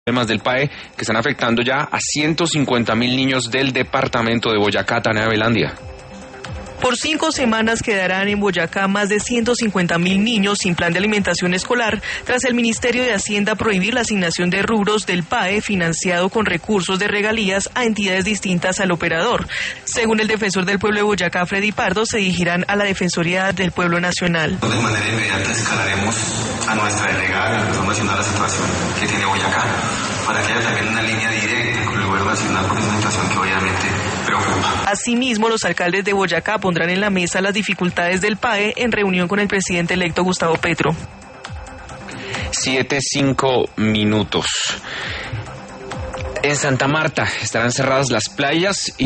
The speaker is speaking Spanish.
Problemas del PAE que están afectando ya a 150.000 niños del departamento de Boyacá, Tania Velandia. Por 5 semanas quedarán en Boyacá más de 150.000 niños sin plan de alimentación escolar, tras el Ministerio de Hacienda prohibir la asignación de rubros del PAE financiado con recursos de regalías a entidades distintas al operador. Según el defensor del pueblo de Boyacá, Freddy Pardo, se dirigirán a la Defensoría del Pueblo Nacional. De manera inmediata escalaremos a nuestra delegada en relación a la situación que tiene Boyacá, para que haya también una línea directa con el gobierno nacional, porque es una situación que obviamente preocupa. Asimismo, los alcaldes de Boyacá pondrán en la mesa las dificultades del PAE en reunión con el presidente electo Gustavo Petro. 7:05. En Santa Marta estarán cerradas las playas